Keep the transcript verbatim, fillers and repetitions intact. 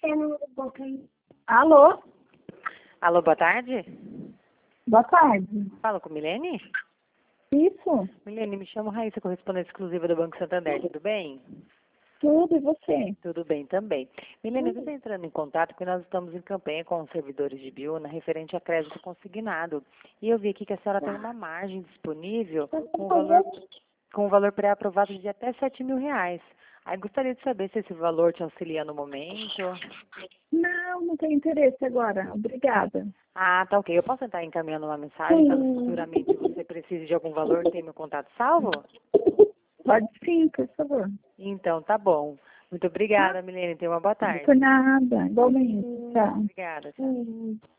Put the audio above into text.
Alô? Alô, boa tarde. Boa tarde. Fala com Milene? Isso? Milene, me chamo Raíssa, correspondente exclusiva do Banco Santander, tudo bem? Tudo, e você? Tudo bem também. Milene, eu estou entrando em contato porque nós estamos em campanha com os servidores de Biúna referente a crédito consignado. E eu vi aqui que a senhora tem uma margem disponível com o valor, com o valor pré-aprovado de até sete mil reais. Aí gostaria de saber se esse valor te auxilia no momento. Não, não tenho interesse agora. Obrigada. Ah, tá ok. Eu posso estar encaminhando uma mensagem caso Sim. futuramente você precise de algum valor, tem meu contato salvo? Pode sim, por favor. Então, tá bom. Muito obrigada, Milene. Tenha uma boa tarde. Por nada. Igualmente. Tchau. Obrigada. Tchau.